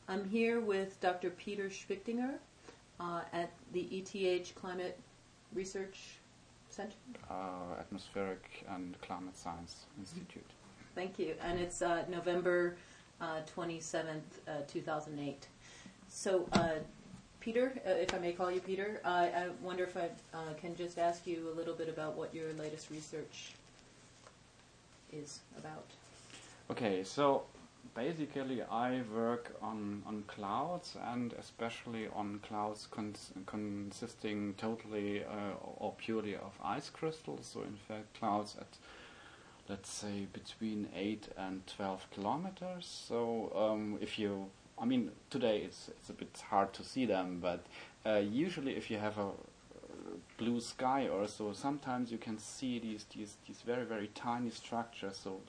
I'm here with Dr. Peter Schwichtinger at the ETH Climate Research Center? Atmospheric and Climate Science Institute. Thank you. And it's November 27th, 2008. So, Peter, if I may call you Peter, I wonder if I can just ask you a little bit about what your latest research is about. Okay, so basically I work on clouds, and especially on clouds consisting totally or purely of ice crystals. So in fact clouds at, let's say, between 8 and 12 kilometers. So today it's a bit hard to see them, but usually if you have a blue sky or so, sometimes you can see these very, very tiny structures. So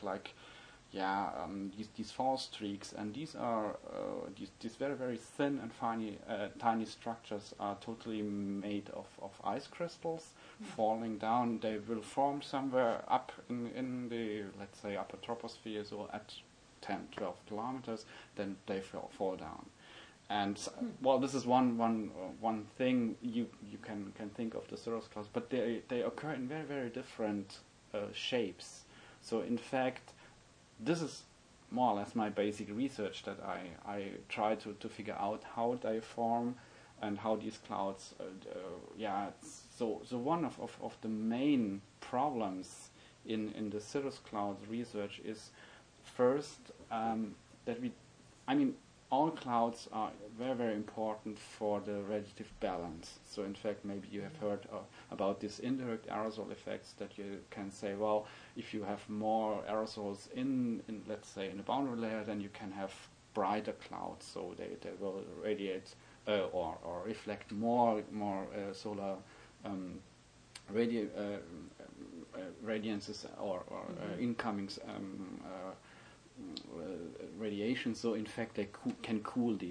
these fall streaks, and these are these very, very thin and tiny structures are totally made of ice crystals falling down. They will form somewhere up in the, let's say, upper troposphere, so at 10, 12 kilometers, then they fall down. And this is one thing you can think of the cirrus clouds, but they occur in very, very different shapes. So in fact, this is more or less my basic research, that I try to figure out how they form and how these clouds. So one of the main problems in the cirrus clouds research is first that all clouds are very, very important for the radiative balance. So in fact, maybe you have heard about these indirect aerosol effects, that you can say, well, if you have more aerosols in let's say, in the boundary layer, then you can have brighter clouds, so they will radiate or reflect more solar radiances or incoming radiation. So in fact they can cool the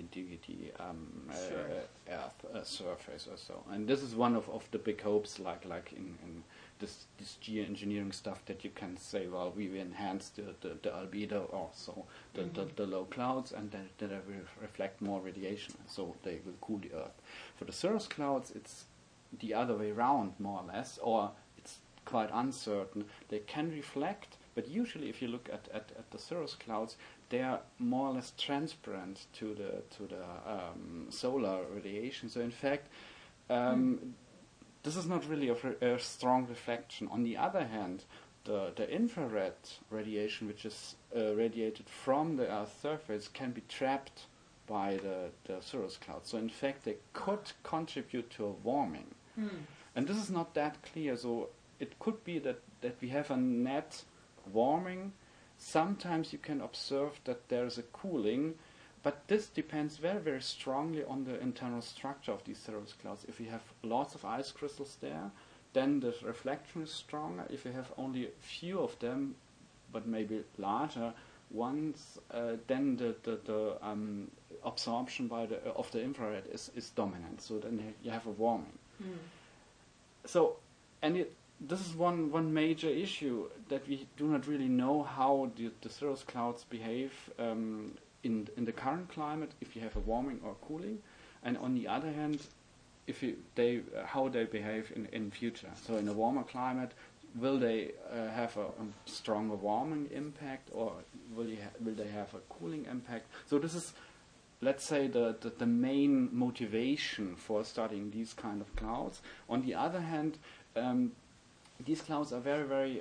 Earth surface or so. And this is one of the big hopes, like in this geoengineering stuff, that you can say, well, we enhance the albedo, or so the low clouds, and then they will reflect more radiation, so they will cool the Earth. For the cirrus clouds, it's the other way around, more or less, or it's quite uncertain. They can reflect, but usually if you look at the cirrus clouds, they are more or less transparent to the solar radiation. So in fact, this is not really a strong reflection. On the other hand, the infrared radiation, which is radiated from the Earth's surface, can be trapped by the cirrus clouds. So in fact, they could contribute to a warming. And this is not that clear. So it could be that we have a net warming. Sometimes you can observe that there is a cooling, but this depends very, very strongly on the internal structure of these cirrus clouds. If you have lots of ice crystals there, then the reflection is stronger. If you have only a few of them, but maybe larger ones, then the absorption of the infrared is dominant. So then you have a warming. So, this is one major issue, that we do not really know how the cirrus clouds behave in the current climate, if you have a warming or cooling, and on the other hand, how they behave in future. So in a warmer climate, will they have a stronger warming impact, or will they have a cooling impact? So this is, let's say, the main motivation for studying these kind of clouds. On the other hand, these clouds are very, very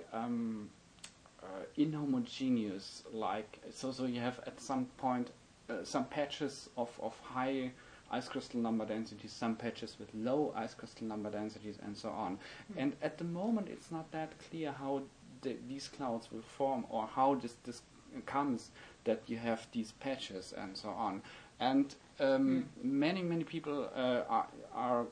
inhomogeneous. So you have at some point some patches of high ice crystal number densities, some patches with low ice crystal number densities, and so on. And at the moment, it's not that clear how these clouds will form, or how this comes that you have these patches and so on. And many people are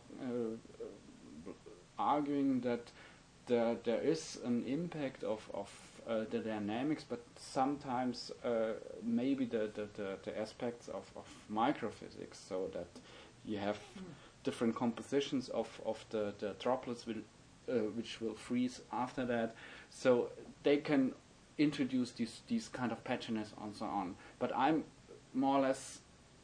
arguing that there is an impact of the dynamics, but sometimes maybe the aspects of microphysics, so that you have different compositions of the droplets which will freeze after that, so they can introduce these kind of patchiness and so on. But I'm more or less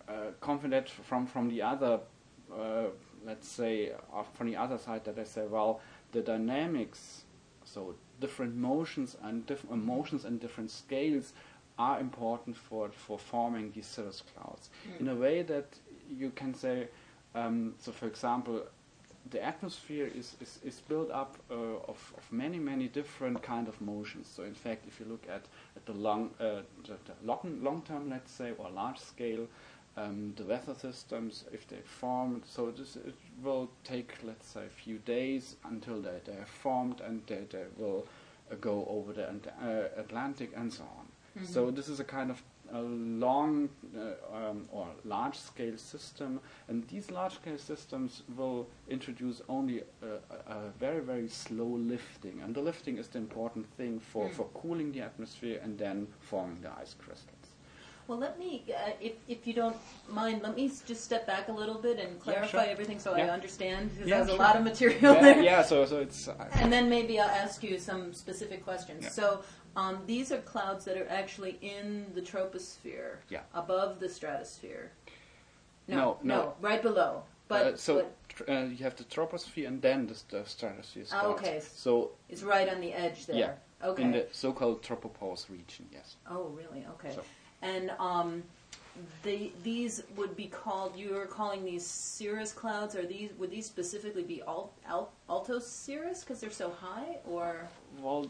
confident from the other, let's say, from the other side, that I say, well, the dynamics, so different motions and different scales are important for forming these cirrus clouds. In a way that you can say, so for example, the atmosphere is built up of many different kind of motions. So in fact, if you look at the long term, let's say, or large scale, the weather systems, if they form, so it will take, let's say, a few days until they are formed, and they will go over the Atlantic and so on. So this is a kind of a long or large-scale system, and these large-scale systems will introduce only a very slow lifting, and the lifting is the important thing for cooling the atmosphere and then forming the ice crystals. Well, let me, if you don't mind, let me just step back a little bit and clarify everything so I understand, because there's a lot of material there. Yeah, so it's... and then maybe I'll ask you some specific questions. Yeah. So these are clouds that are actually in the troposphere, above the stratosphere. No, right below. But you have the troposphere and then the stratosphere. Okay. So it's right on the edge there. Yeah. Okay. In the so-called tropopause region, yes. Oh, really? Okay. So. And these would be called, you are calling these cirrus clouds, would these specifically be alto cirrus because they're so high, or? Well,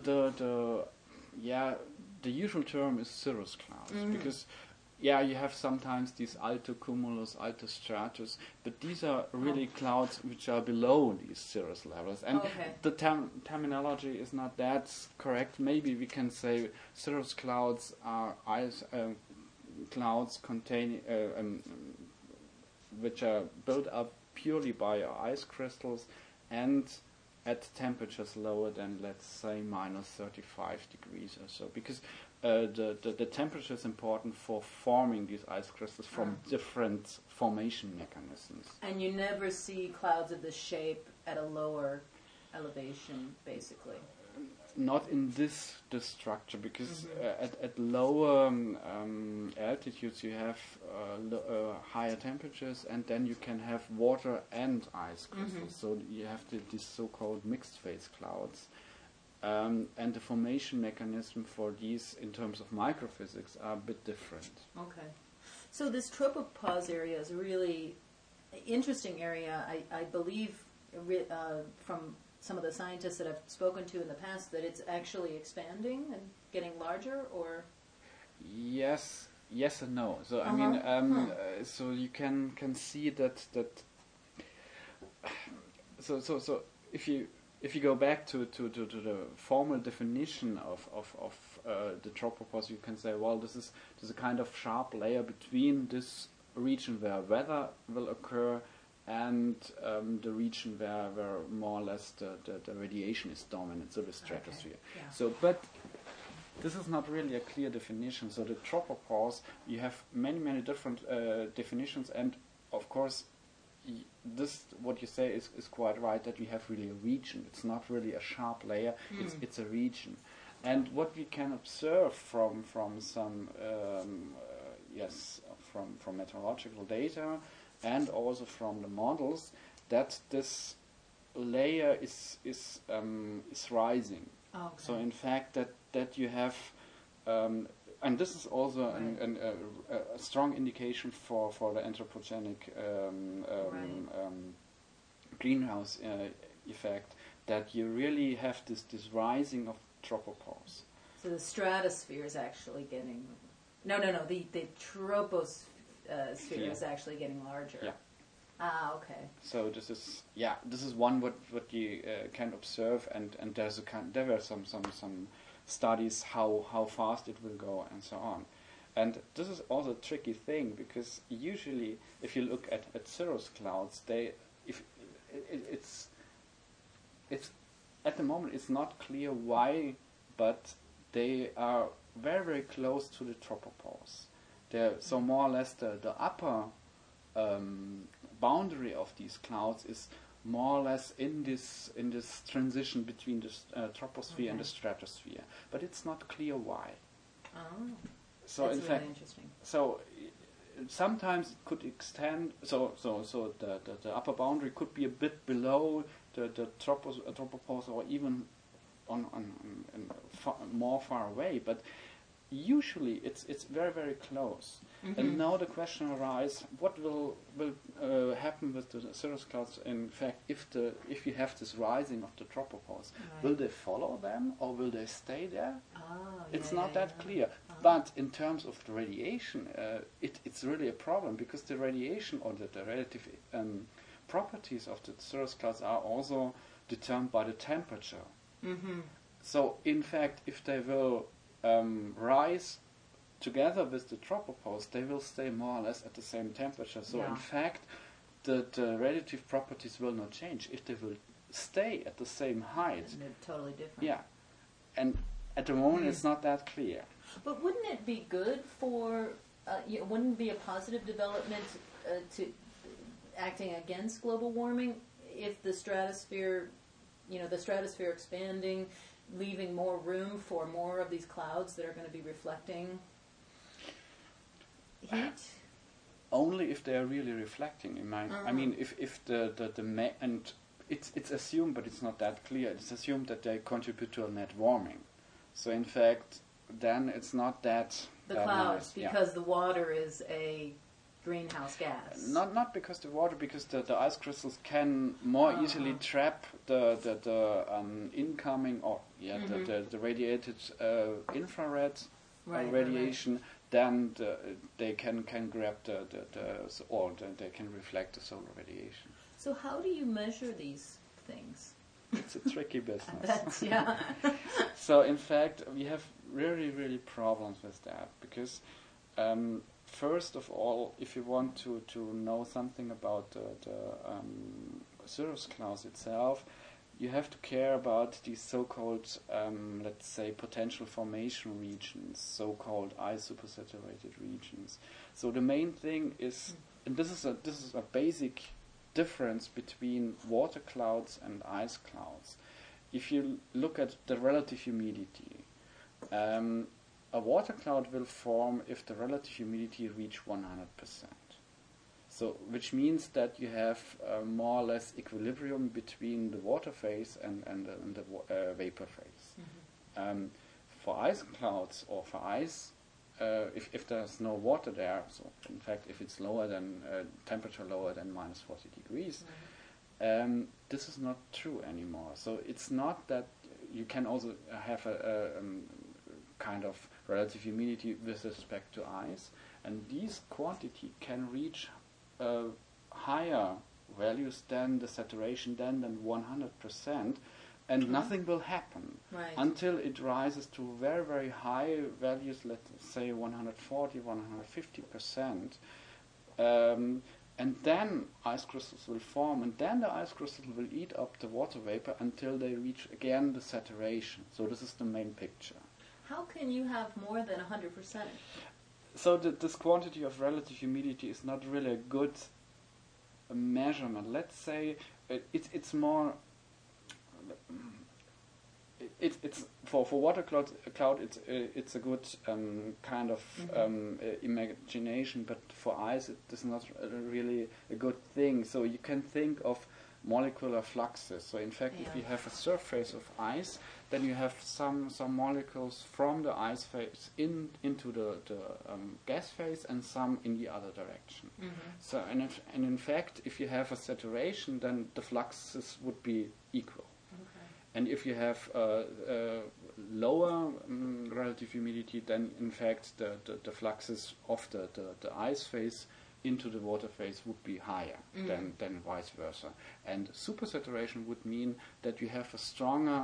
the usual term is cirrus clouds, because you have sometimes these alto cumulus, alto stratus, but these are really clouds which are below these cirrus levels, and the terminology is not that correct. Maybe we can say cirrus clouds are ice clouds containing which are built up purely by ice crystals and at temperatures lower than, let's say, minus 35 degrees or so, because the temperature is important for forming these ice crystals from different formation mechanisms. And you never see clouds of this shape at a lower elevation, basically? Not in this structure, because at lower altitudes you have higher temperatures, and then you can have water and ice crystals. So you have these so-called mixed phase clouds. And the formation mechanism for these, in terms of microphysics, are a bit different. Okay. So this tropopause area is a really interesting area. I believe from some of the scientists that I've spoken to in the past that it's actually expanding and getting larger, or? Yes and no. So I mean, so you can see that. So if you go back to the formal definition of the tropopause, you can say, well, there's a kind of sharp layer between this region where weather will occur and the region where more or less the radiation is dominant, so the stratosphere. Okay. Yeah. So, but this is not really a clear definition. So the tropopause, you have many different definitions, and of course, this, what you say is quite right, that we have really a region. It's not really a sharp layer, it's a region. And what we can observe from some from meteorological data and also from the models, that this layer is rising. Okay. So in fact that you have and this is also a strong indication for the anthropogenic greenhouse effect, that you really have this rising of tropopause. So the stratosphere is actually getting... No, the troposphere is actually getting larger. Yeah. Ah, okay. So this is one what you can observe, and there were some studies how fast it will go and so on. And this is also a tricky thing, because usually if you look at cirrus clouds, it's at the moment it's not clear why, but they are very close to the tropopause. So more or less the upper boundary of these clouds is more or less in this transition between the troposphere and the stratosphere, but it's not clear why. Oh, so that's in really fact, interesting. So sometimes it could extend. So the upper boundary could be a bit below the tropopause, or even on more far away. But usually it's very, very close. Mm-hmm. And now the question arises: what will happen with the cirrus clouds? In fact, if you have this rising of the tropopause, Right. will they follow them or will they stay there? It's Yeah, not that yeah. clear. But in terms of the radiation, it's really a problem, because the radiation or the relative properties of the cirrus clouds are also determined by the temperature. Mm-hmm. So, in fact, if they will rise together with the tropopause, they will stay more or less at the same temperature. So, Yeah. in fact, the relative properties will not change. If they will stay at the same height, And they're totally different. yeah. And at the moment, it's not that clear. But wouldn't it be good for, wouldn't it be a positive development to acting against global warming if the stratosphere expanding, leaving more room for more of these clouds that are going to be reflecting heat? Only if they are really reflecting. I mean, if and it's assumed, but it's not that clear. It's assumed that they contribute to a net warming. So in fact, then it's not that The that clouds, nice. because the water is a greenhouse gas. Not because the water, because the ice crystals can more easily trap the incoming or the radiated infrared Right, radiation. Then they can grab they can reflect the solar radiation. So how do you measure these things? It's a tricky business. That's, yeah. So in fact, we have really, really problems with that, because first of all, if you want to know something about the cirrus clouds itself, you have to care about these so-called, let's say, potential formation regions, so-called ice supersaturated regions. So the main thing is, and this is a basic difference between water clouds and ice clouds. If you look at the relative humidity, a water cloud will form if the relative humidity reach 100%. So, which means that you have more or less equilibrium between the water phase and the vapor phase. For ice clouds or for ice, if there's no water there, so in fact if it's lower than temperature lower than minus 40 degrees, this is not true anymore. So it's not that you can also have a kind of relative humidity with respect to ice, and these quantity can reach higher values than the saturation than 100%, and nothing will happen until it rises to very, very high values, let's say 140, 150%, and then ice crystals will form, and then the ice crystals will eat up the water vapor until they reach again the saturation. So this is the main picture. How can you have more than 100%? So this quantity of relative humidity is not really a good measurement. Let's say it's more. It's for water cloud. It's a good kind of imagination, but for ice it is not really a good thing. So you can think of molecular fluxes. So in fact, if you have a surface of ice, then you have some molecules from the ice phase into the gas phase, and some in the other direction. So and in fact, if you have a saturation, then the fluxes would be equal. And if you have lower relative humidity, then in fact the fluxes of the ice phase into the water phase would be higher than vice versa. And supersaturation would mean that you have a stronger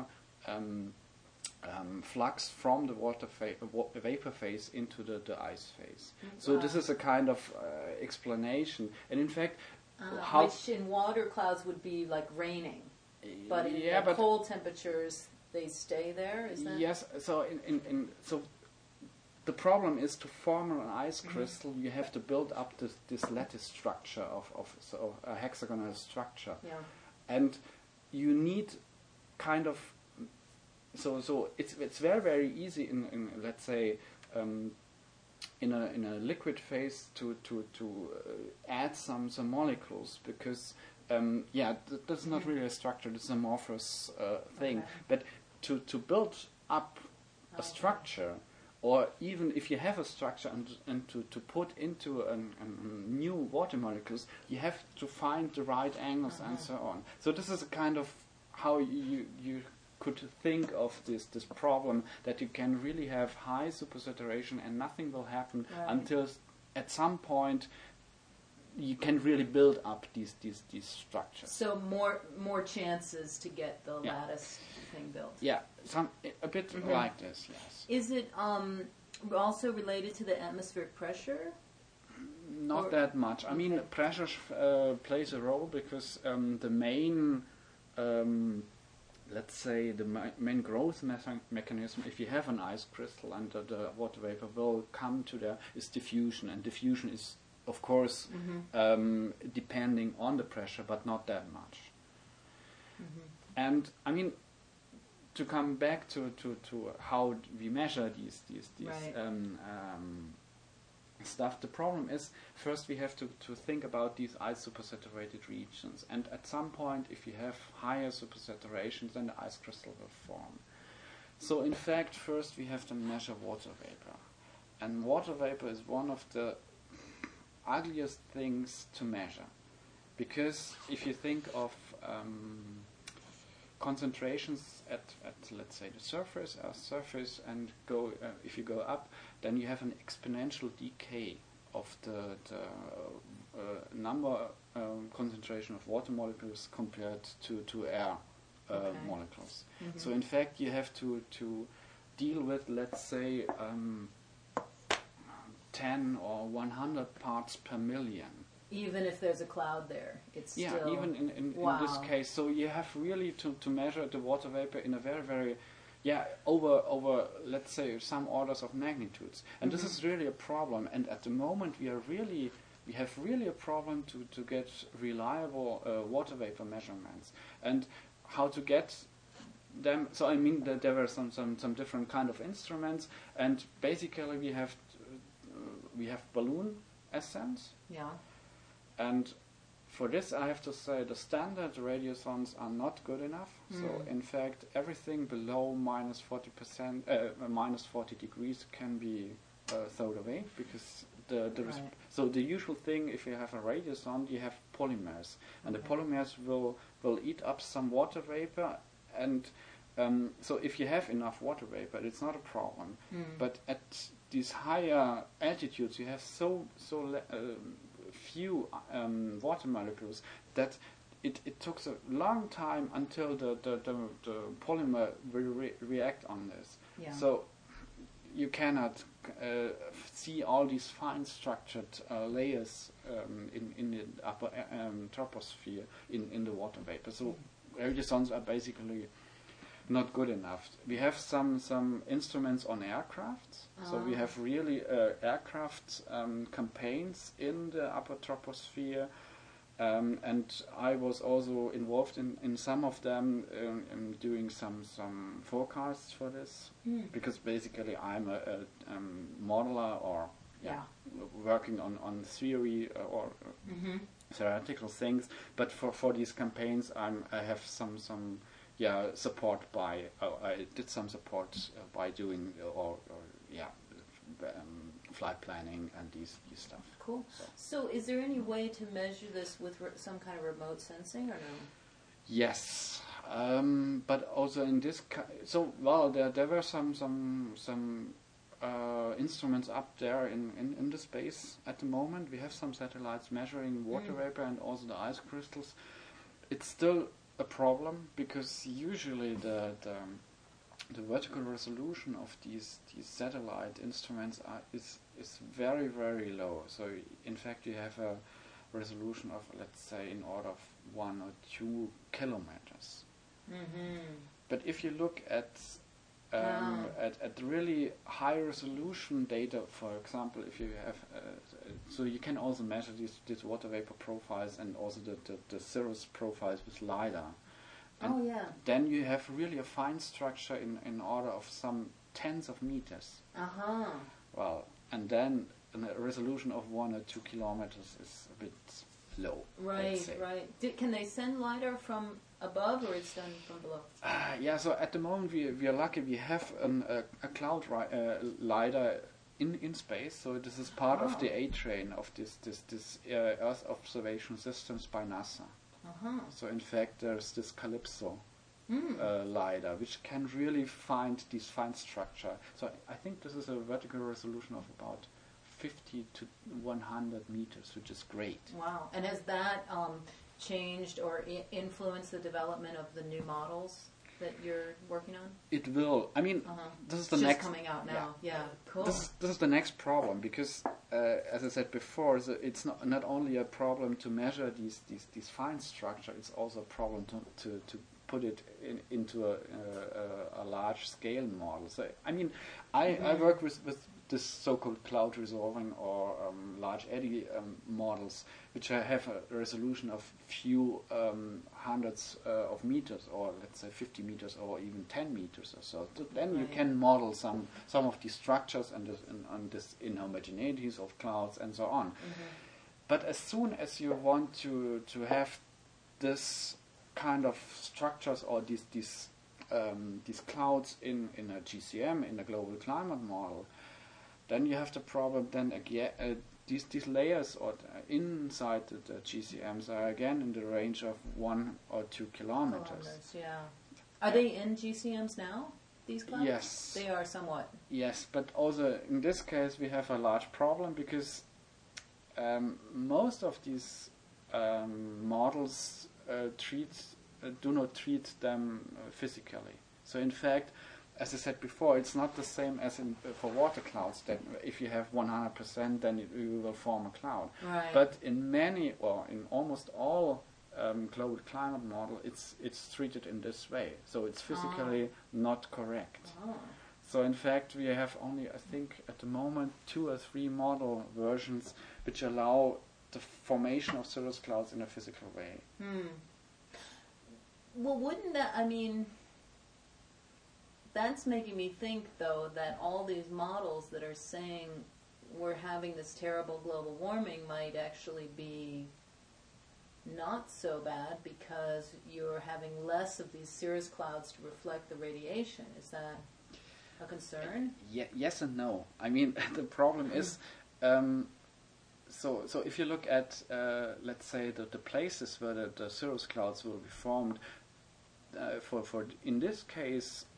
flux from the vapor phase into the ice phase. So this is a kind of explanation. And in fact, which in water clouds would be like raining. But in cold temperatures, they stay there. Is that? Yes. So so the problem is, to form an ice crystal, you have to build up this lattice structure of a hexagonal structure, and you need kind of so it's very, very easy in let's say in a liquid phase to add some molecules, because that's not really a structure, it's an amorphous thing. Okay. But to build up a structure, or even if you have a structure and to put into a new water molecules, you have to find the right angles and so on. So this is a kind of how you could think of this problem, that you can really have high supersaturation and nothing will happen until at some point you can really build up these structures. So more chances to get the lattice thing built. Yeah, a bit like this. Yes. Is it also related to the atmospheric pressure? Not that much. I mean, pressure plays a role, because the main, let's say, the main growth mechanism, if you have an ice crystal and the water vapor will come to there, is diffusion, and diffusion is, of course, depending on the pressure, but not that much. And I mean, to come back to how we measure these stuff, the problem is, first we have to think about these ice supersaturated regions, and at some point, if you have higher supersaturation, then the ice crystal will form. So in fact, first we have to measure water vapor, and water vapor is one of the ugliest things to measure, because if you think of concentrations at let's say the surface, Earth's surface, and if you go up, then you have an exponential decay of the number concentration of water molecules compared to air molecules. So in fact, you have to deal with, let's say, 10 or 100 parts per million. Even if there's a cloud there, it's still... even in this case. So you have really to measure the water vapor in a very, very, over let's say some orders of magnitudes. And this is really a problem. And at the moment we have really a problem to get reliable water vapor measurements. And how to get them? So I mean that there were some different kind of instruments, and basically we have balloon ascents. Yeah. And for this, I have to say the standard radiosondes are not good enough. So in fact, everything below minus 40 degrees can be thrown away, because so the usual thing, if you have a radiosonde, you have polymers, and the polymers will eat up some water vapor, and so if you have enough water vapor, it's not a problem. But at these higher altitudes, you have so few water molecules that it took a long time until the polymer will react on this. Yeah. So you cannot see all these fine structured layers in the upper troposphere in the water vapor. So radiosondes are basically not good enough. We have some instruments on aircraft, so we have really aircraft campaigns in the upper troposphere, and I was also involved in some of them, doing some forecasts for this, because basically I'm a modeler, or working on theory or theoretical things, but for these campaigns I have some support by I did some support by doing flight planning and these stuff. Cool. So is there any way to measure this with some kind of remote sensing, or no? Yes, but also in this there were some instruments up there in the space at the moment. We have some satellites measuring water vapor and also the ice crystals. It's still a problem, because usually the vertical resolution of these satellite instruments is very, very low. So in fact you have a resolution of, let's say, in order of 1 or 2 kilometers. But if you look at really high resolution data, for example, if you have so you can also measure these water vapor profiles and also the cirrus profiles with LiDAR. And then you have really a fine structure in order of some tens of meters. Well, and then a resolution of 1 or 2 kilometers is a bit low. Right, right. Can they send LiDAR from above, or it's done from below? Yeah, so at the moment we are lucky. We have a cloud LiDAR in space, so this is part of the A-train of this Earth observation systems by NASA. So in fact there's this Calypso LiDAR, which can really find these fine structure. So I think this is a vertical resolution of about 50 to 100 meters, which is great. Wow. And has that changed or influenced the development of the new models that you're working on? It will. I mean, this is the it's next... just coming out now. Yeah, cool. This is the next problem, because, as I said before, it's not only a problem to measure these fine structure, it's also a problem to put it into a large scale model. So, I mean, I work with this so-called cloud resolving or large eddy models, which have a resolution of few hundreds of meters, or let's say 50 meters, or even 10 meters or so. Then you can model some of these structures and this inhomogeneities of clouds and so on. But as soon as you want to have this kind of structures or these clouds in a GCM, in a global climate model, then you have the problem. Then again, these layers or inside the GCMs are again in the range of 1 or 2 kilometers. Yeah. Are they in GCMs now? These clouds? Yes. They are somewhat. Yes, but also in this case we have a large problem, because most of these models do not treat them physically. So in fact, as I said before, it's not the same as for water clouds, that if you have 100%, then you will form a cloud. Right. But in many, or in almost all global climate model, it's treated in this way. So it's physically not correct. So in fact, we have only, I think, at the moment, 2 or 3 model versions which allow the formation of cirrus clouds in a physical way. Well, wouldn't that, I mean, that's making me think, though, that all these models that are saying we're having this terrible global warming might actually be not so bad, because you're having less of these cirrus clouds to reflect the radiation. Is that a concern? Yes and no. I mean, the problem is, so if you look at, let's say, the places where the cirrus clouds will be formed, for in this case,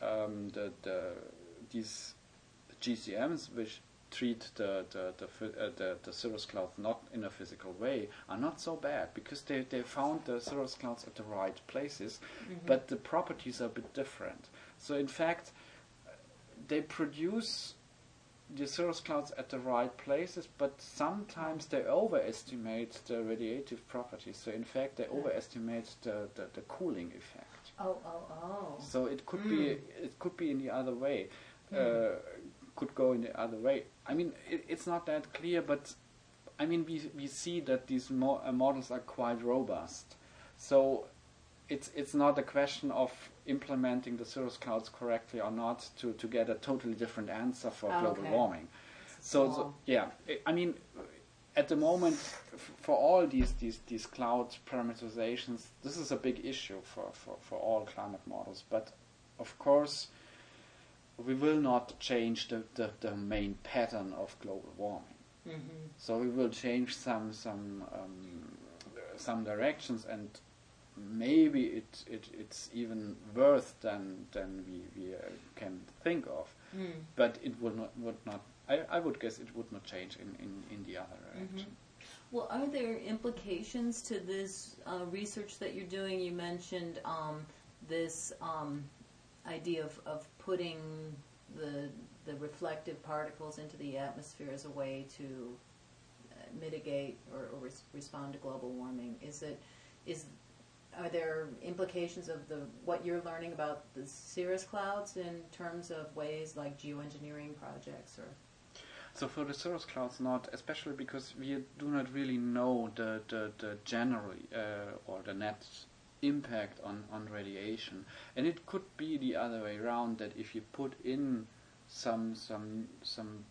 these GCMs which treat the cirrus clouds not in a physical way are not so bad, because they found the cirrus clouds at the right places, but the properties are a bit different. So in fact, they produce the cirrus clouds at the right places, but sometimes they overestimate the radiative properties. So in fact, they overestimate the cooling effect. So it could be in the other way. Could go in the other way. I mean, it's not that clear, but I mean, we see that these models are quite robust. So it's not a question of implementing the cirrus clouds correctly or not to get a totally different answer for global warming. So yeah, I mean, at the moment, for all these cloud parameterizations, this is a big issue for all climate models. But of course, we will not change the main pattern of global warming. So we will change some directions, and maybe it's even worse than we can think of. But it would not. I would guess it would not change in the other direction. Well, are there implications to this research that you're doing? You mentioned this idea of putting the reflective particles into the atmosphere as a way to mitigate or respond to global warming. Are there implications of what you're learning about the cirrus clouds in terms of ways like geoengineering projects? So for the cirrus clouds, not, especially because we do not really know the general or the net impact on radiation, and it could be the other way around, that if you put in some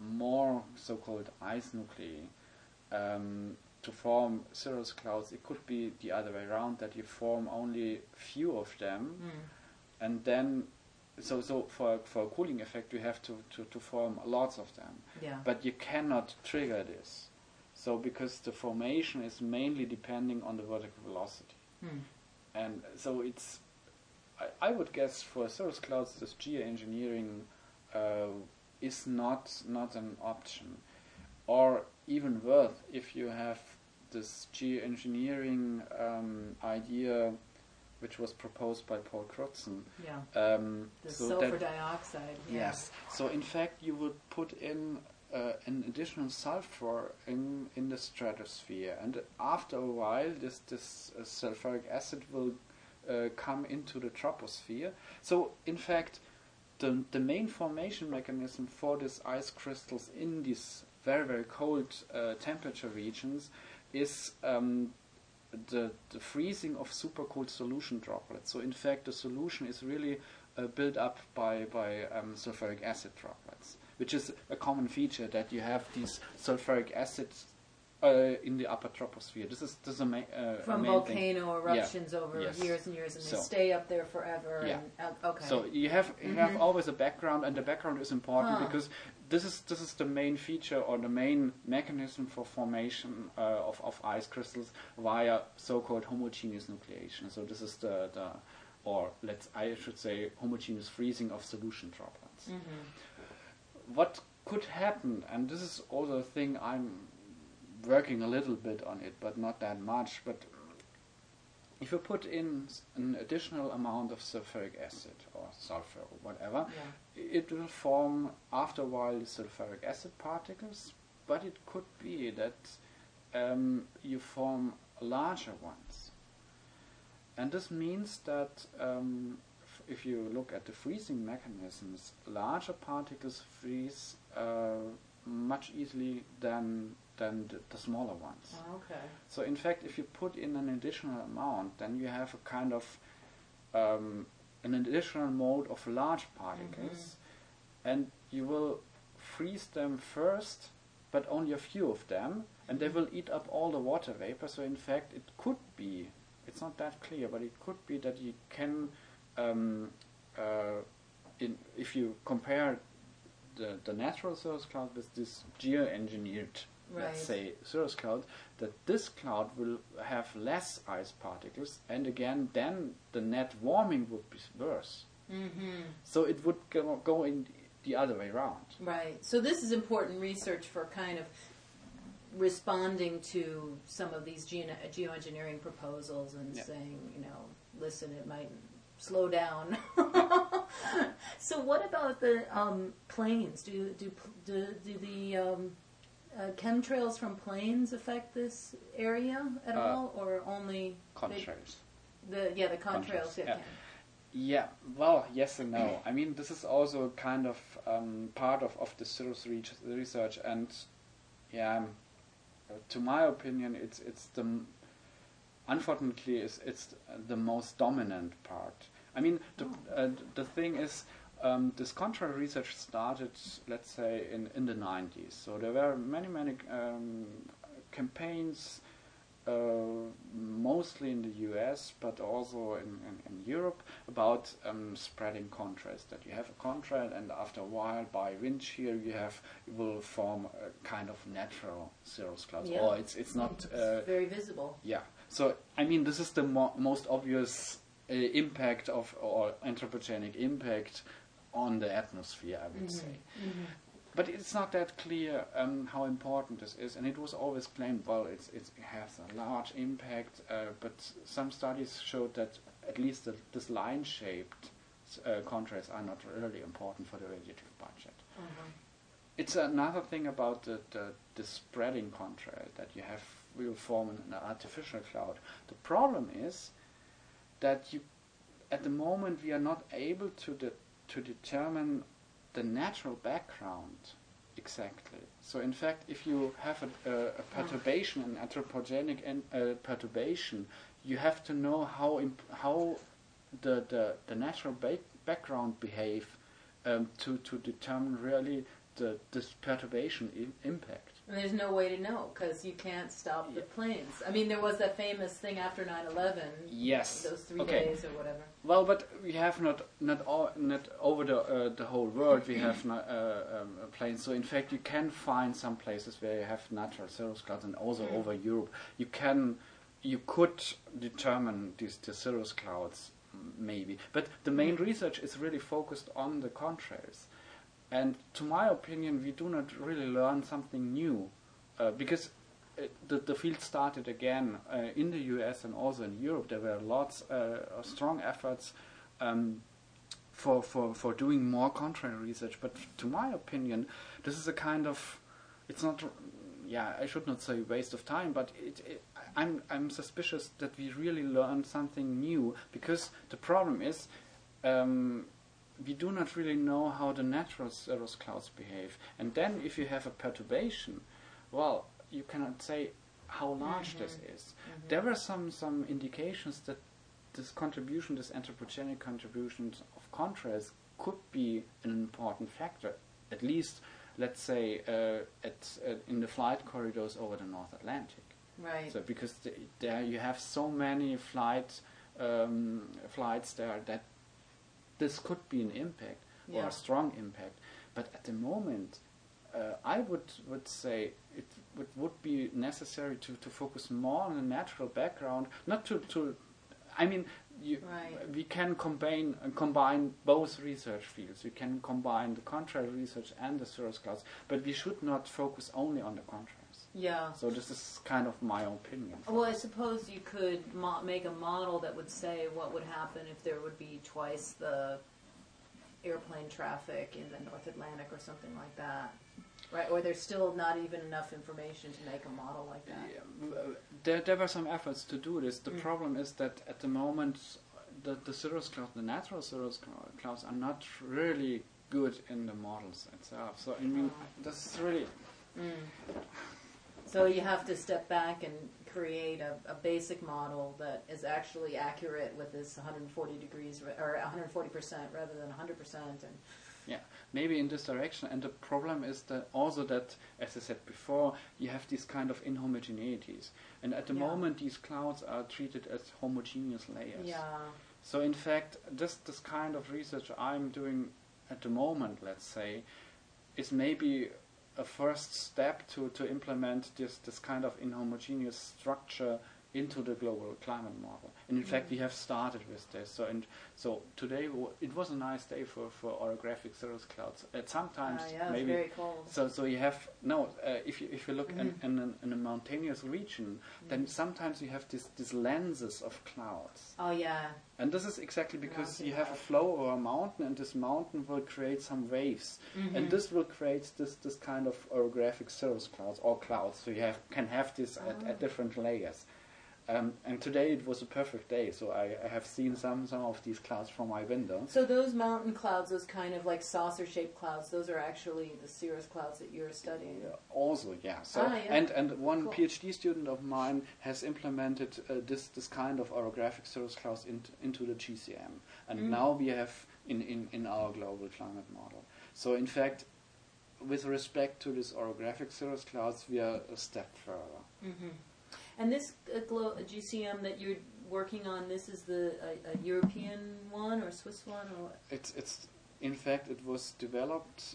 more so-called ice nuclei to form cirrus clouds. It could be the other way around, that you form only few of them, and then so for a cooling effect you have to form lots of them. Yeah. But you cannot trigger this. So because the formation is mainly depending on the vertical velocity. And so it's, I would guess for cirrus clouds this geoengineering is not an option. Or even worse, if you have this geoengineering idea which was proposed by Paul Crutzen. Yeah. The sulfur dioxide. Yeah. Yes. So in fact you would put in an additional sulfur in the stratosphere, and after a while this sulfuric acid will come into the troposphere. So in fact the main formation mechanism for these ice crystals in these very, very cold temperature regions is the freezing of super cold solution droplets. So in fact the solution is really built up by sulfuric acid droplets, which is a common feature, that you have these sulfuric acids in the upper troposphere. This is a main from main volcano thing. eruptions over Yes. years and years, and So they stay up there forever. Yeah. And, okay. So you have always a background, and the background is important because this is the main feature or the main mechanism for formation of ice crystals via so-called homogeneous nucleation. So this is I should say homogeneous freezing of solution droplets. What could happen, and this is also a thing I'm working a little bit on it, but not that much, but if you put in an additional amount of sulfuric acid or sulfur or whatever, it will form after a while the sulfuric acid particles, but it could be that you form larger ones. And this means that if you look at the freezing mechanisms, larger particles freeze much easily than the smaller ones. Okay. So in fact, if you put in an additional amount, then you have a kind of an additional mode of large particles, and you will freeze them first, but only a few of them, and they will eat up all the water vapor. So in fact, it could be, it's not that clear, but it could be that you can, if you compare the natural cirrus cloud with this geoengineered, let's say, cirrus cloud, that this cloud will have less ice particles, and again, then the net warming would be worse. So it would go in the other way around. Right. So this is important research for kind of responding to some of these geoengineering proposals and saying, listen, it might slow down. So what about the planes? Do the chemtrails from planes affect this area at all, or only contrails? The contrails. Yeah, well, yes and no. I mean, this is also kind of part of the cirrus research, and to my opinion, it's unfortunately it's the most dominant part. I mean, the thing is, this contrail research started, let's say, in the 90s. So there were many campaigns, mostly in the US, but also in Europe, about spreading contrails. That you have a contrail, and after a while, by wind shear, you will form a kind of natural cirrus clouds. Yeah. Or it's not very visible. Yeah. So I mean, this is the most obvious impact or anthropogenic impact on the atmosphere, I would say. But it's not that clear how important this is, and it was always claimed, well, it has a large impact, but some studies showed that at least this line-shaped contrails are not really important for the radiative budget. It's another thing about the spreading contrail that will form an artificial cloud. The problem is that at the moment we are not able to determine the natural background exactly. So in fact, if you have a perturbation, an anthropogenic perturbation, you have to know how the natural background behave to determine really this perturbation impact. And there's no way to know because you can't stop the planes. I mean, there was that famous thing after 9/11. Yes. Those 3 days or whatever. Well, but we have not over the whole world. We have planes. So in fact, you can find some places where you have natural cirrus clouds, and also over Europe. You could determine the cirrus clouds maybe, but the main research is really focused on the contrails. And to my opinion, we do not really learn something new, because the field started again in the US and also in Europe. There were lots of strong efforts for doing more contrail research. But to my opinion, this is a kind of, it's not, I should not say waste of time, but I'm suspicious that we really learned something new, because the problem is, we do not really know how the natural cirrus clouds behave. And then if you have a perturbation, well, you cannot say how large this is. There were some indications that this anthropogenic contributions of contrails could be an important factor, at least, let's say, in the flight corridors over the North Atlantic. Right. So because there you have so many flights there that this could be an impact, or a strong impact. But at the moment, I would say it would be necessary to focus more on the natural background, not to I mean, we can combine both research fields. We can combine the contrail research and the cirrus clouds, but we should not focus only on the contrails. Yeah. So this is kind of my opinion. Well, I suppose you could make a model that would say what would happen if there would be twice the airplane traffic in the North Atlantic or something like that. Right, or there's still not even enough information to make a model like that. There were some efforts to do this. The problem is that at the moment, the cirrus clouds, the natural cirrus clouds, are not really good in the models itself. So I mean, this is really. So you have to step back and create a basic model that is actually accurate with this 140 degrees or 140% rather than 100%. And yeah, maybe in this direction. And the problem is that also that, as I said before, you have these kind of inhomogeneities. And at the moment, these clouds are treated as homogeneous layers. Yeah. So in fact, this kind of research I'm doing at the moment, let's say, is maybe a first step to implement this kind of inhomogeneous structure into the global climate model. And in fact, we have started with this. So today it was a nice day for orographic cirrus clouds. At sometimes maybe it's very cold. So you have if you look in a mountainous region, then sometimes you have these lenses of clouds. Oh yeah. And this is exactly because you have a flow over a mountain, and this mountain will create some waves, and this will create this kind of orographic cirrus clouds or clouds. So you can have this at different layers. And today it was a perfect day, so I have seen some of these clouds from my window. So those mountain clouds, those kind of like saucer-shaped clouds, those are actually the cirrus clouds that you're studying. Also, yeah. So and one PhD student of mine has implemented this kind of orographic cirrus clouds into the GCM, and now we have in our global climate model. So in fact, with respect to this orographic cirrus clouds, we are a step further. And this GCM that you're working on, this is a European one or Swiss one, or what? It's in fact it was developed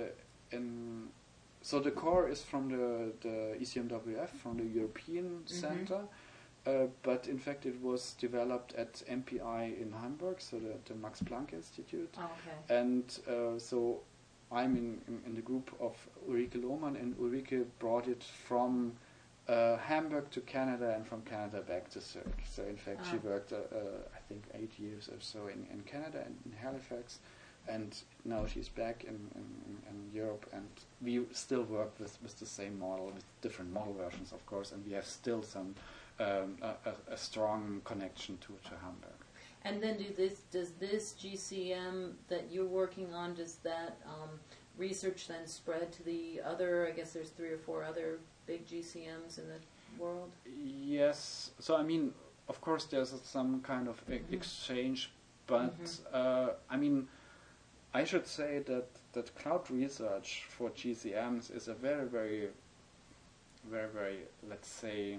so the core is from the ECMWF, from the European Center, but in fact it was developed at MPI in Hamburg, so the Max Planck Institute. Oh, okay. And so I'm in the group of Ulrike Lohmann, and Ulrike brought it from Hamburg to Canada, and from Canada back to Zurich. So in fact she worked I think 8 years or so in Canada and in Halifax, and now she's back in Europe, and we still work with the same model, with different model versions of course, and we have still some a strong connection to Hamburg. And then does this GCM that you're working on, does that research then spread to the other, I guess there's 3 or 4 other big GCMs in the world? Yes. So I mean, of course there's some kind of exchange, but I mean, I should say that cloud research for GCMs is a very, very, very, very, let's say,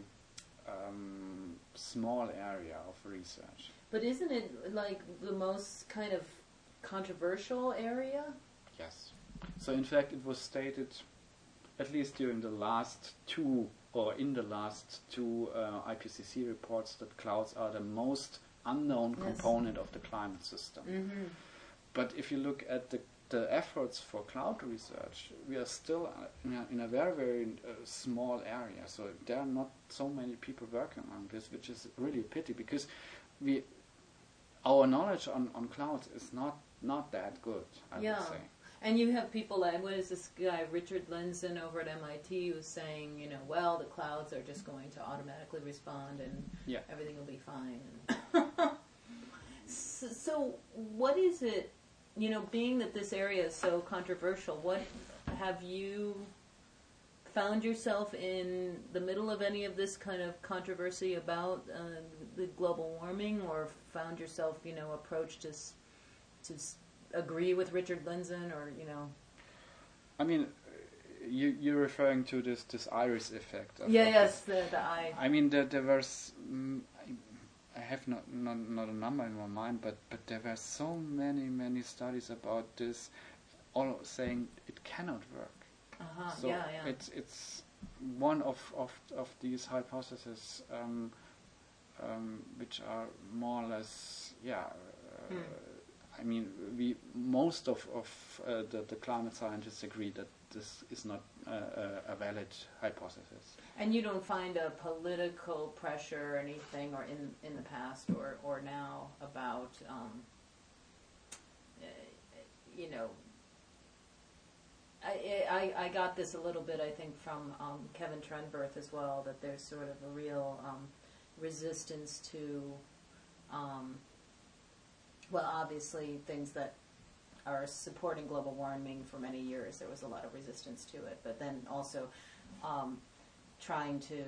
small area of research. But isn't it like the most kind of controversial area? Yes. So in fact it was stated, at least during the last two, or in the last two IPCC reports, that clouds are the most unknown component of the climate system. Mm-hmm. But if you look at the efforts for cloud research, we are still in a very, very small area. So there are not so many people working on this, which is really a pity, because our knowledge on clouds is not that good, I would say. And you have people like, what is this guy, Richard Lindzen over at MIT, who's saying, well, the clouds are just going to automatically respond and everything will be fine. So what is it, being that this area is so controversial, what have you found yourself in the middle of any of this kind of controversy about the global warming, or found yourself, approached to agree with Richard Lindzen, or I mean, you're referring to this iris effect. Yes, the eye. I mean, there was. I have not a number in my mind, but there were so many studies about this, all saying it cannot work. So it's one of these hypotheses which are more or less I mean, most of the climate scientists agree that this is not a valid hypothesis. And you don't find a political pressure or anything, or in the past or now, about I got this a little bit, I think, from Kevin Trenberth as well, that there's sort of a real resistance to well, obviously things that are supporting global warming for many years. There was a lot of resistance to it, but then also trying to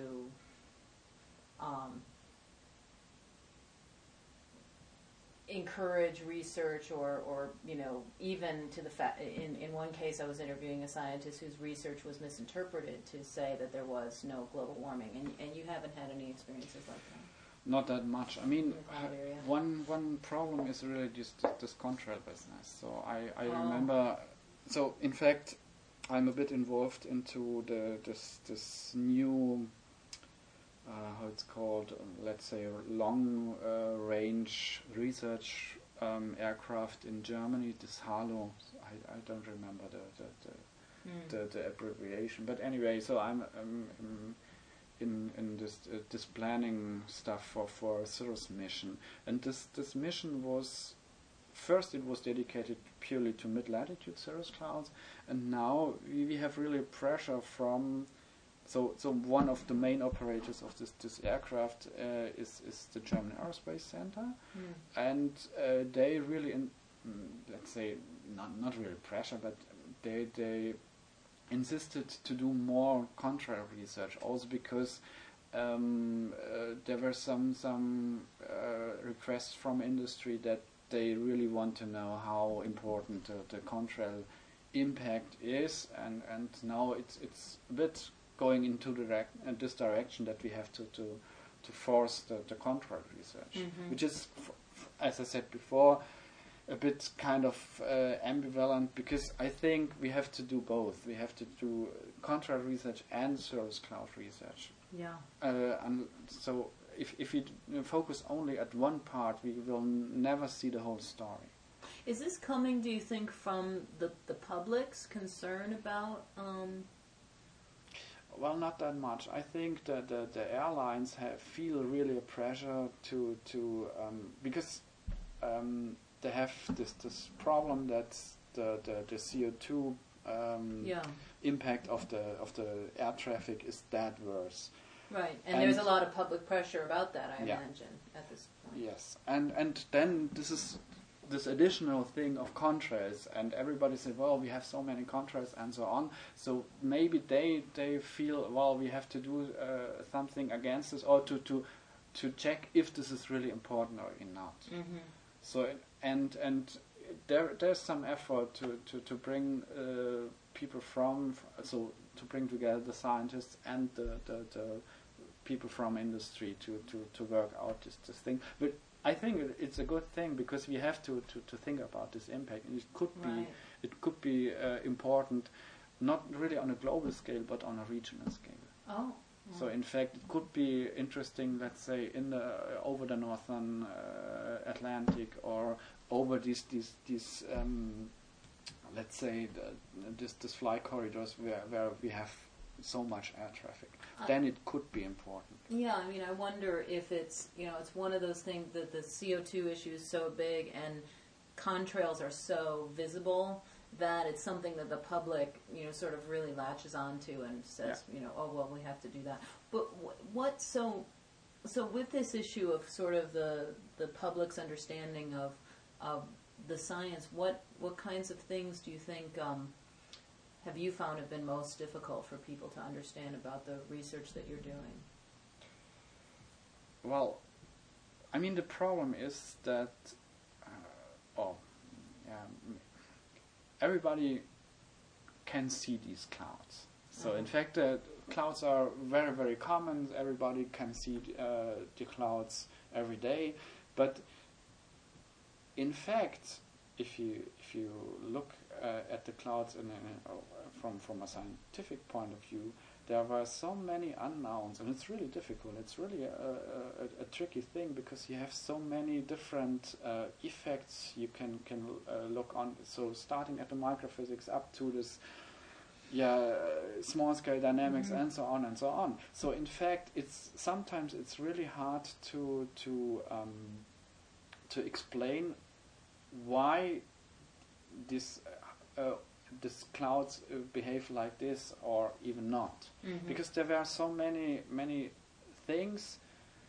encourage research, or even to the fact, in one case I was interviewing a scientist whose research was misinterpreted to say that there was no global warming, and you haven't had any experiences like that. Not that much. I mean, one problem is really just this contrail business. So I remember. So in fact, I'm a bit involved into this new how it's called. Let's say long range research aircraft in Germany. This HALO. I don't remember the abbreviation. But anyway, so I'm in this planning stuff for Cirrus mission, and this mission was first, it was dedicated purely to mid-latitude cirrus clouds, and now we have really pressure from so one of the main operators of this aircraft is the German Aerospace Center, and they really let's say not really pressure, but they insisted to do more contrail research, also because there were some requests from industry that they really want to know how important the contrail impact is, and now it's a bit going into this direction, that we have to force the contrail research, which is, as I said before, a bit kind of ambivalent, because I think we have to do both. We have to do contrail research and cirrus cloud research. Yeah. And so if we focus only at one part, we will never see the whole story. Is this coming, do you think, from the public's concern about? Well, not that much. I think that the airlines feel really a pressure to because. They have this problem that the CO2 impact of the air traffic is that worse. Right, and there's a lot of public pressure about that, I imagine, at this point. Yes, and then this additional thing of contrails, and everybody said, well, we have so many contrails and so on, so maybe they feel, well, we have to do something against this, or to check if this is really important or not. Mm-hmm. So and there's some effort to bring people from, so to bring together the scientists and the people from industry to work out this thing. But I think it's a good thing because we have to think about this impact, and it could be important, not really on a global scale but on a regional scale. Oh. So in fact, it could be interesting, let's say, in the over the northern Atlantic, or over these let's say this flight corridors where we have so much air traffic. Then it could be important. Yeah, I mean, I wonder if it's it's one of those things that the CO2 issue is so big and contrails are so visible that it's something that the public, sort of really latches onto and says, oh, well, we have to do that. But so with this issue of sort of the public's understanding of the science, what kinds of things do you think have you found have been most difficult for people to understand about the research that you're doing? Well, I mean, the problem is that, everybody can see these clouds. So in fact, the clouds are very, very common. Everybody can see the clouds every day. But in fact, if you look at the clouds from a scientific point of view, there were so many unknowns, and it's really difficult. It's really a tricky thing because you have so many different effects you can look on. So starting at the microphysics up to this small scale dynamics and so on and so on. So in fact, sometimes it's really hard to explain why these clouds behave like this or even not, because there were so many things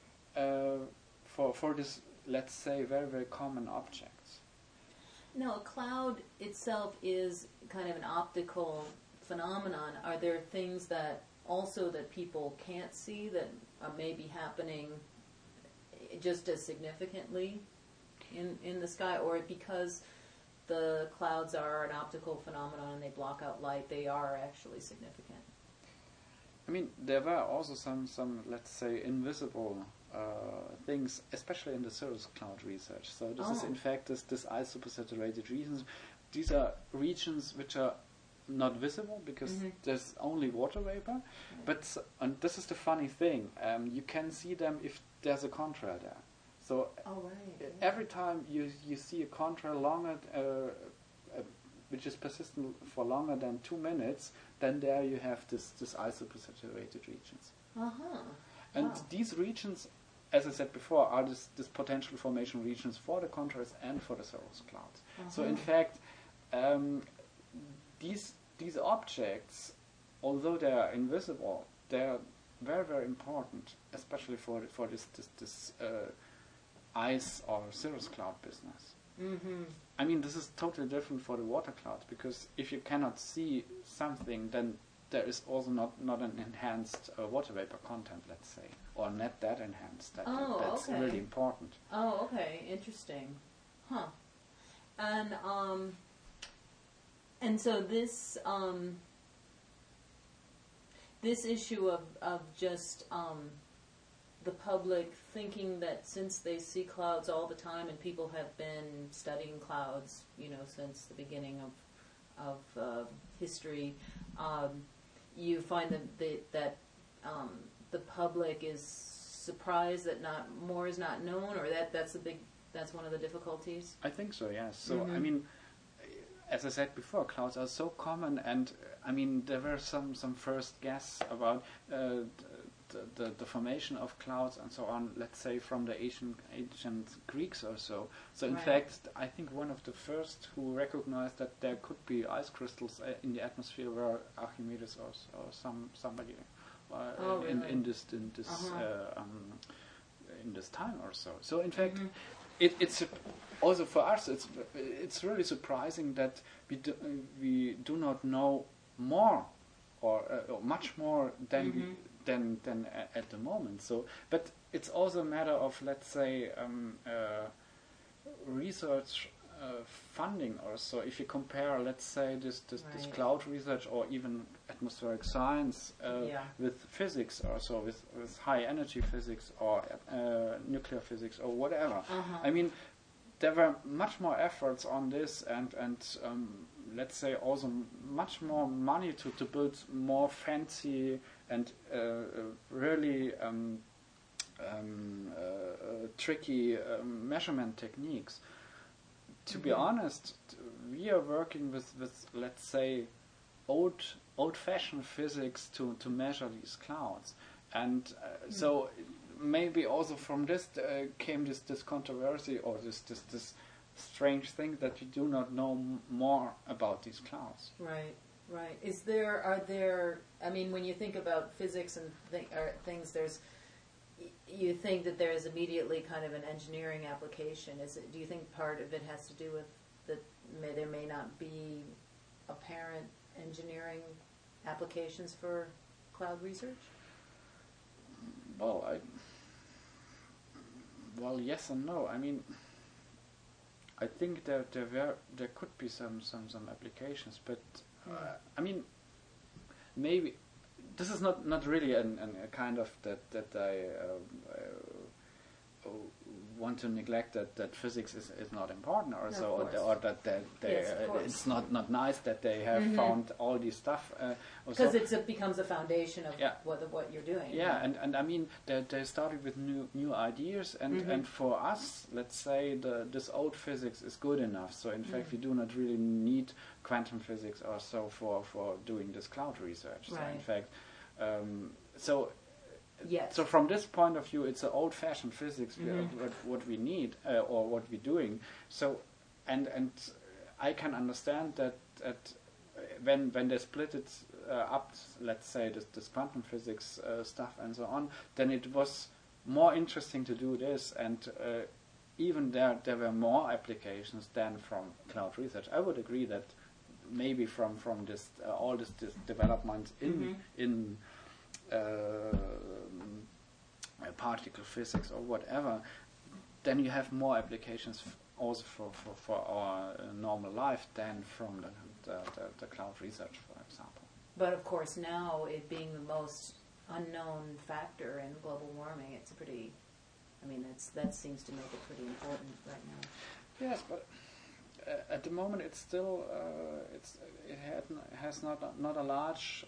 for this, let's say, very, very common objects. No, a cloud itself is kind of an optical phenomenon. Are there things that people can't see that may be happening just as significantly in the sky, or because the clouds are an optical phenomenon and they block out light, they are actually significant? I mean, there were also some let's say, invisible things, especially in the cirrus cloud research. So this is in fact this ice supersaturated regions. These are regions which are not visible because there's only water vapor. But and this is the funny thing. You can see them if there's a contrail there. So every time you see a contrail longer, which is persistent for longer than 2 minutes, then there you have this isopaturated regions. And these regions, as I said before, are this potential formation regions for the contrails and for the cirrus clouds. So in fact, these objects, although they are invisible, they are very, very important, especially for this ice or cirrus cloud business. I mean, this is totally different for the water clouds, because if you cannot see something, then there is also not an enhanced water vapor content, let's say, or not that enhanced. That's really important. Oh, okay, interesting. Huh. And so this this issue of just the public thinking that since they see clouds all the time, and people have been studying clouds, since the beginning of history, you find that the public is surprised that more is not known, or that's one of the difficulties? I think so, yes. So I mean, as I said before, clouds are so common, and I mean there were some first guess about the formation of clouds and so on, let's say from the ancient Greeks or so. So in fact, I think one of the first who recognized that there could be ice crystals in the atmosphere were Archimedes or somebody in this time or so. So in fact, it's also for us. It's really surprising that we do not know more or much more than than at the moment. So, but it's also a matter of, let's say, research funding also. If you compare, let's say, this Right. cloud research or even atmospheric science Yeah. with physics also, with high energy physics or nuclear physics or whatever. Uh-huh. I mean, there were much more efforts on this and let's say also much more money to build more fancy and really tricky measurement techniques. To be honest, we are working with let's say old-fashioned physics to measure these clouds, and so maybe also from this came this controversy or this strange thing that you do not know more about these clouds. Right, right. Are there, I mean, when you think about physics and things, you think that there is immediately kind of an engineering application. Do you think part of it has to do with that there may not be apparent engineering applications for cloud research? Well, yes and no. I mean, I think there could be some applications, but I mean, maybe this is not really a kind of that I want to neglect that physics is not important or so, or that Yes, it's not nice that they have found all this stuff. Because it becomes a foundation of Yeah. what you're doing. Yeah, and I mean they started with new ideas, and for us, let's say this old physics is good enough. So in fact, we do not really need quantum physics or so for doing this cloud research. So in Right. fact, Yes. so from this point of view, it's an old-fashioned physics what we need or what we're doing. So and I can understand that when they split it up, let's say this quantum physics stuff and so on, then it was more interesting to do this, and even there were more applications than from cloud research. I would agree that maybe from this all this development in particle physics or whatever, then you have more applications also for our normal life than from the cloud research, for example. But of course, now it being the most unknown factor in global warming, it's pretty. I mean, that seems to make it pretty important right now. Yes, but at the moment it's still has not a large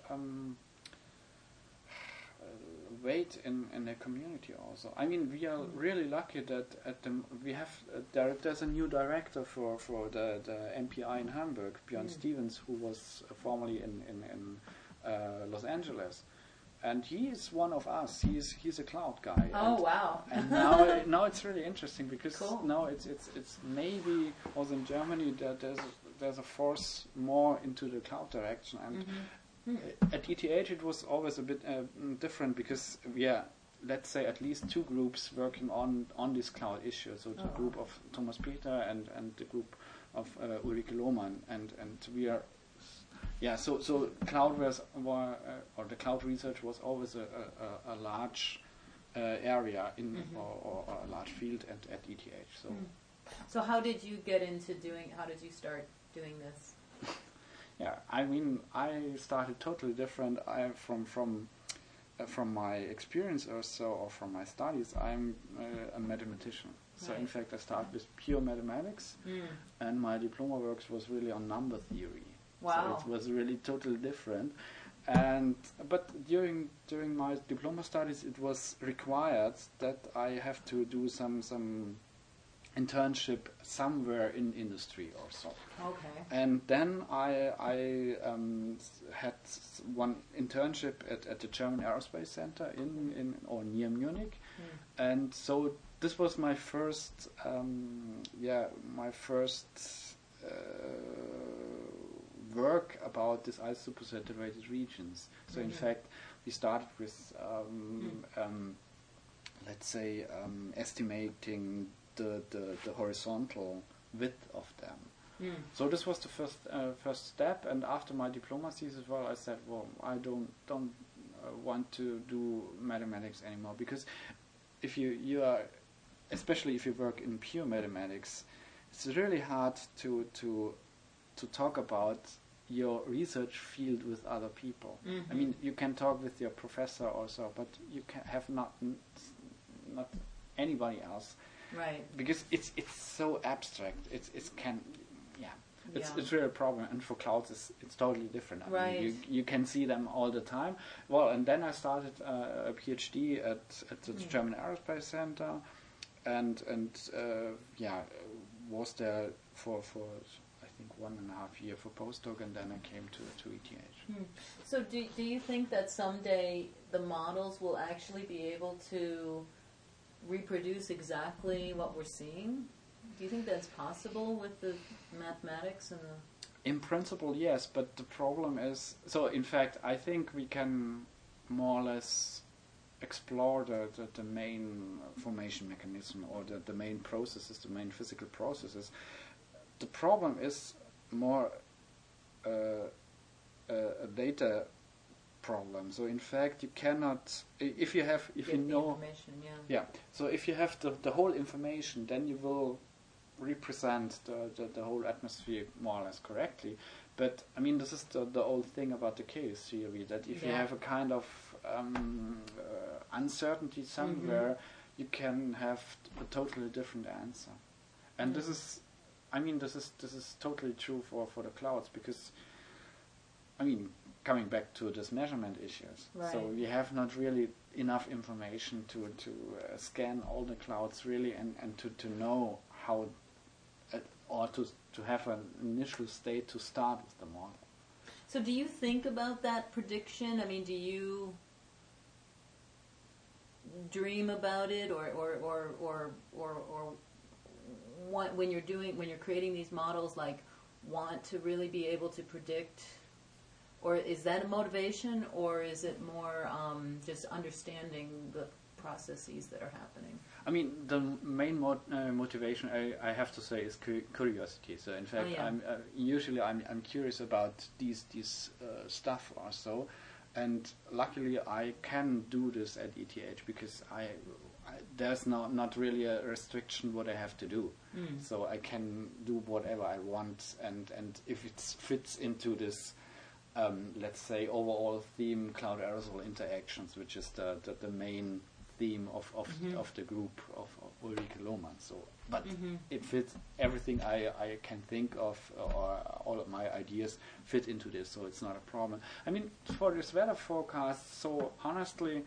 weight in the community. Also, I mean, we are really lucky that we have there's a new director for the MPI in Hamburg, Björn Stevens, who was formerly in Los Angeles. And he is one of us. He's a cloud guy. Oh, wow! And now it's really interesting because Cool. now it's maybe also in Germany that there's a force more into the cloud direction. And at ETH it was always a bit different because we are, let's say, at least two groups working on this cloud issue. So the group of Thomas Peter and the group of Ulrike Lohmann, and we are. Yeah, so cloud or the cloud research was always a large area in or a large field at ETH. So how did you get into how did you start doing this? Yeah, I mean, I started totally different. From my experience or so, or from my studies, I'm a mathematician. So in fact, I started with pure mathematics, and my diploma work was really on number theory. Wow. So it was really totally different. But during my diploma studies, it was required that I have to do some internship somewhere in industry or so. Okay. And then I had one internship at the German Aerospace Center in or near Munich, and so this was my first work about these isopor-saturated regions. So in fact, we started with let's say estimating the horizontal width of them. So this was the first step, and after my diploma thesis, well, I said, well, I don't want to do mathematics anymore, because if you are, especially if you work in pure mathematics, it's really hard to talk about your research field with other people. I mean, you can talk with your professor or so, but you can have not anybody else, Right. because it's so abstract. It's really a problem. And for clouds, it's totally different. I Right. mean, you can see them all the time. Well, and then I started a PhD at the German Aerospace Center, and was there for I think 1.5 years for postdoc, and then I came to ETH. So do you think that someday the models will actually be able to reproduce exactly what we're seeing? Do you think that's possible with the mathematics and the... In principle, yes, but the problem is... So, in fact, I think we can more or less explore the main formation mechanism, or the main processes, the main physical processes. The problem is more a data problem. So in fact, you cannot, if you know, so if you have the whole information, then you will represent the whole atmosphere more or less correctly. But I mean, this is the old thing about the chaos theory, that if you have a kind of uncertainty somewhere, you can have a totally different answer. And this is, I mean, this is totally true for the clouds, because, I mean, coming back to this measurement issues, so we have not really enough information to scan all the clouds really, and to know how, or to have an initial state to start with the model. So do you think about that prediction? I mean, do you dream about it, or when you're creating these models, like, want to really be able to predict? Or is that a motivation, or is it more just understanding the processes that are happening? I mean, the main motivation, I have to say, is curiosity. So, in fact, I'm curious about these stuff or so, and luckily I can do this at ETH, because there's not really a restriction what I have to do. So I can do whatever I want, and if it fits into this, let's say, overall theme, cloud aerosol interactions, which is the main theme of the group of Ulrike Lohmann. So, but it fits everything I can think of, or all of my ideas fit into this, so it's not a problem. I mean, for this weather forecast, so honestly,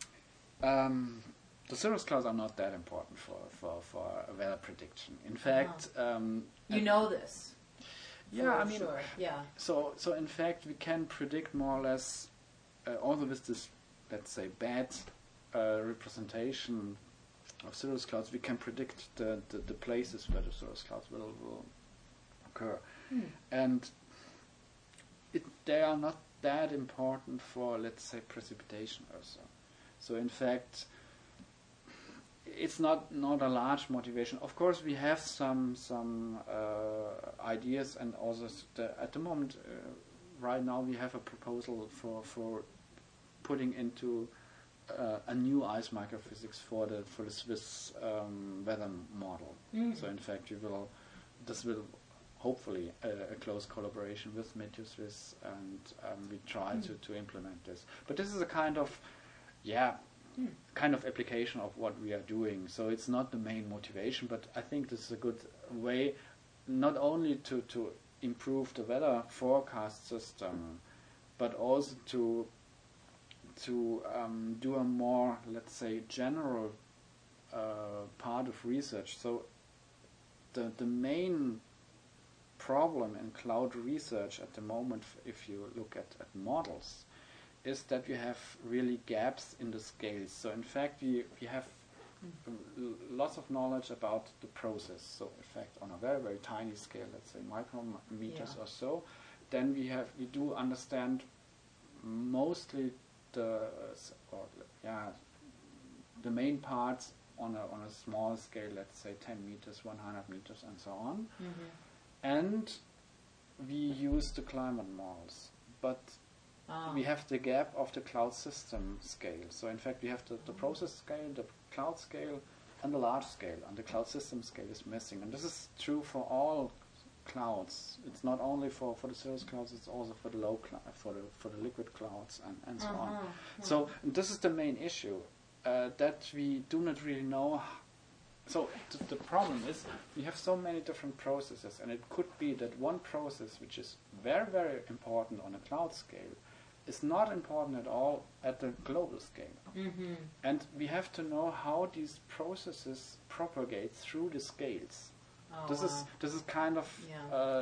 the cirrus clouds are not that important for weather prediction. In fact, you know this. Yeah, I mean, sure. Yeah. So in fact, we can predict more or less, also with this, let's say, bad representation of cirrus clouds, we can predict the places where the cirrus clouds will occur, and they are not that important for, let's say, precipitation also. So in fact, it's not a large motivation. Of course, we have some ideas, and also at the moment, right now, we have a proposal for putting into a new ice microphysics for the Swiss weather model. So in fact, this will hopefully a close collaboration with MeteoSwiss, and we try to implement this. But this is a kind of application of what we are doing. So it's not the main motivation, but I think this is a good way not only to improve the weather forecast system, but also to do a more, let's say, general part of research. So the main problem in cloud research at the moment, if you look at models, is that we have really gaps in the scales. So in fact, we have lots of knowledge about the process. So in fact, on a very, very tiny scale, let's say micrometers or so, then we do understand mostly the main parts on a small scale, let's say 10 meters, 100 meters, and so on. And we use the climate models, but we have the gap of the cloud system scale. So in fact, we have the process scale, the cloud scale, on the large scale, on the cloud system scale, is missing. And this is true for all clouds. It's not only for the service clouds, it's also for the low cloud, for the liquid clouds and so on. So this is the main issue, that we do not really know. So the problem is we have so many different processes, and it could be that one process which is very, very important on a cloud scale is not important at all at the global scale. Mm-hmm. And we have to know how these processes propagate through the scales. Oh, This is kind of a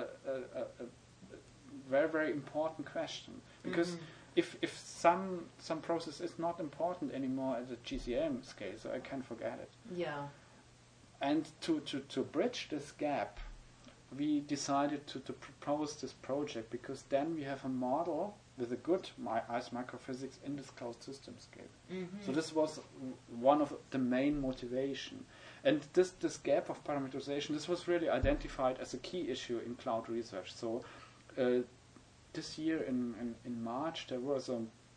very, very important question, because if some process is not important anymore at the GCM scale, so I can forget it. Yeah. And to bridge this gap, we decided to propose this project, because then we have a model with a good ice microphysics in this cloud system scale. Mm-hmm. So this was one of the main motivation. And this gap of parameterization, this was really identified as a key issue in cloud research. So this year in March, there was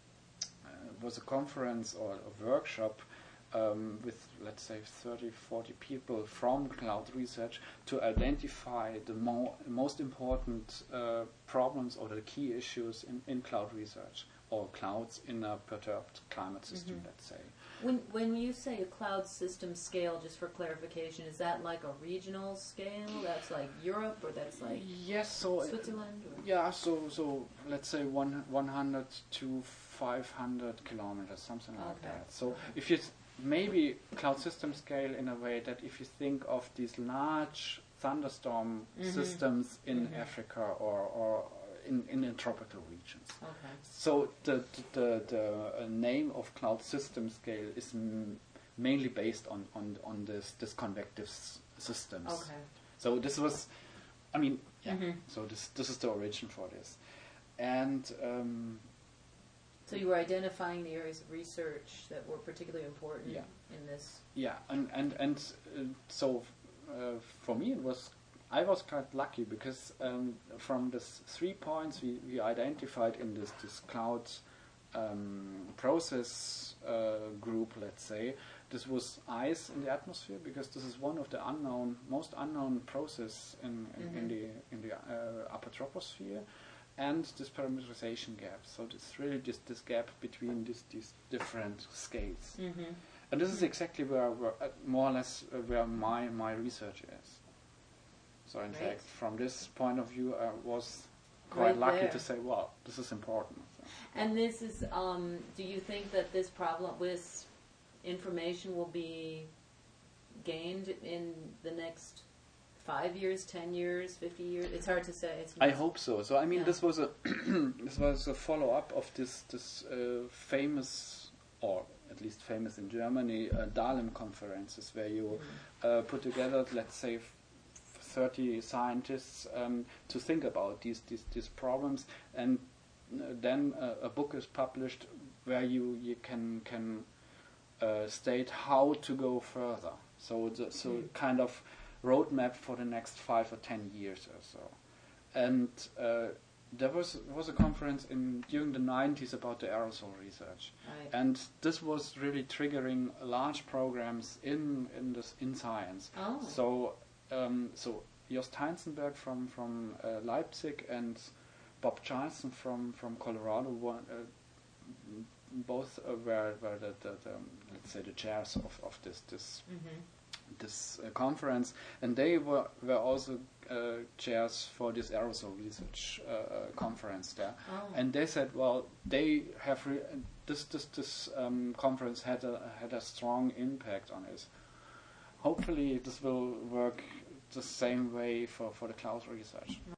a conference or a workshop with, let's say, 30, 40 people from cloud research to identify the most important problems or the key issues in cloud research, or clouds in a perturbed climate system, let's say. When you say a cloud system scale, just for clarification, is that like a regional scale? That's like Europe, or that's like Switzerland? Or? Yeah, so let's say 100 to 500 kilometers, something like that. So if you maybe cloud system scale in a way that if you think of these large thunderstorm systems in Africa or in the tropical regions. Okay. So the name of cloud system scale is mainly based on this convective systems. Okay. So this was, so this is the origin for this. And so you were identifying the areas of research that were particularly important in this. Yeah, and so for me I was quite lucky, because from the 3 points we identified in this cloud process group, let's say, this was ice in the atmosphere, because this is one of the most unknown process in the upper troposphere, and this parameterization gap. So it's really just this gap between these different scales. And this is exactly where more or less where my research is. So in fact, from this point of view, I was quite lucky to say, well, this is important. So. And this is, do you think that this problem, this information will be gained in the next 5 years, 10 years, 50 years? It's hard to say. I hope so. So I mean, this was a this was a follow-up of this famous, or at least famous in Germany, Dahlem conferences, where you put together, let's say, 30 scientists to think about these problems, and then a book is published where you can state how to go further. So kind of roadmap for the next 5 or 10 years or so. And there was a conference during the 90s about the aerosol research, and this was really triggering large programs in science. Oh. So Jost Heinzenberg from Leipzig and Bob Charlson from Colorado, both were the let's say the chairs of this conference, and they were also chairs for this aerosol research conference there. Oh. And they said, well, they have this conference had a strong impact on it. Hopefully this will work the same way for the cloud research.